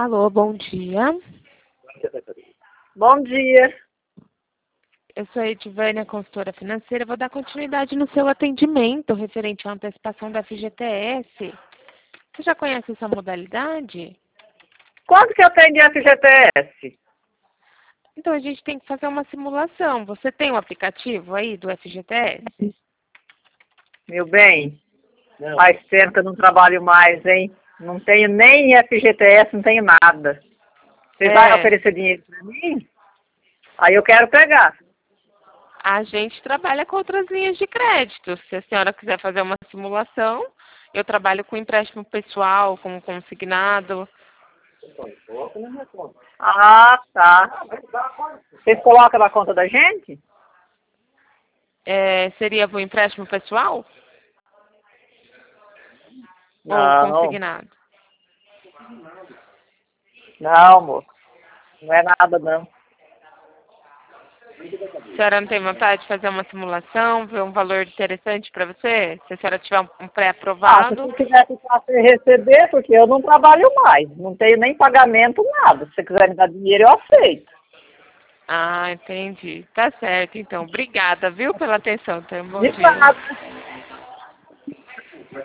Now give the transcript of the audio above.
Alô, bom dia. Bom dia. Eu sou a Edivânia, consultora financeira. Vou dar continuidade no seu atendimento referente à antecipação da FGTS. Você já conhece essa modalidade? Quanto que eu tenho de FGTS? Então, a gente tem que fazer uma simulação. Você tem o aplicativo aí do FGTS? Meu bem, faz tempo que eu não trabalho mais, hein? Não tenho nem FGTS, não tenho nada. Você vai oferecer dinheiro para mim? Aí eu quero pegar. A gente trabalha com outras linhas de crédito. Se a senhora quiser fazer uma simulação, eu trabalho com empréstimo pessoal, com consignado. Ah, tá. Vocês colocam na conta da gente? Seria o empréstimo pessoal? Ou Não. consignado? Não, moço. Não é nada, não. A senhora não tem vontade de fazer uma simulação, ver um valor interessante para você? Se a senhora tiver um Se pré-aprovado. você quiser ficar sem receber, porque eu não trabalho mais. Não tenho nem pagamento, nada. Se você quiser me dar dinheiro, eu aceito. Ah, entendi. Tá certo, então. Obrigada, viu, pela atenção. Tenha um bom De dia. nada.